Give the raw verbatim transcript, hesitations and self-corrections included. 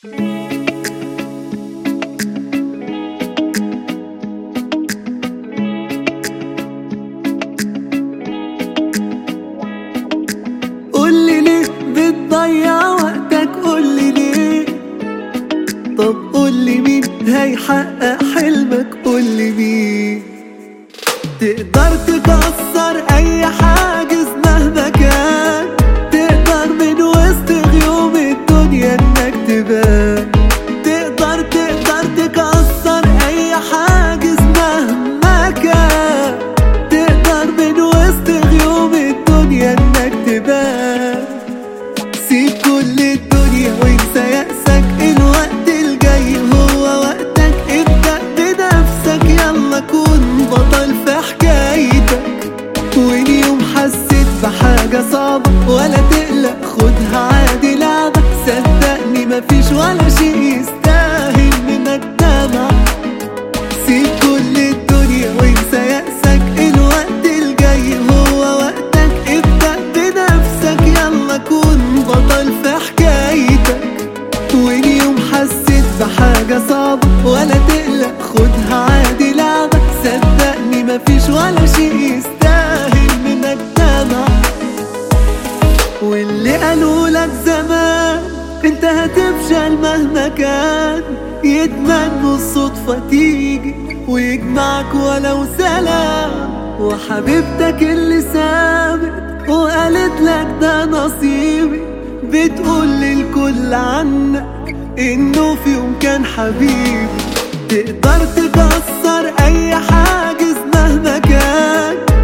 قولي ليه بتضيع وقتك، قولي ليه؟ طب قولي مين هيحقق حلمك، قولي مين؟ تقدر تكسر اي حاجز مهما كان، تقدر من وسط غيوم الدنيا انك تبان، تقدر تقدر تكسر اي حاجز مهما كان، تقدر من وسط غيوم الدنيا انك تبان. سيب كل الدنيا وانسى يأسك، الوقت الجاي هو وقتك، ابدأ بنفسك، يلا كون بطل في حكايتك. وإن يوم حسيت بحاجة صعبة ولا تقلق، خدها عادي لعبة، صدقني مفيش ولا شيء يستاهل منك دمع. سيب كل الدنيا وانسى يأسك، الوقت الجاي هو وقتك، ابدأ بنفسك، يلا كون بطل في حكايتك. وإن يوم حسيت بحاجة صعبة ولا تقلق، خدها عادي لعبة، صدقني مفيش ولا شيء يستاهل منك دمع. واللي قالولك زمان انت هتفشل مهما كان، يتمنوا الصدفة تيجي ويجمعك ولو سلام. وحبيبتك اللي سابت وقالت لك ده نصيبي، بتقول للكل عنك انه في يوم كان حبيبي. تقدر تكسر اي حاجز مهما كان،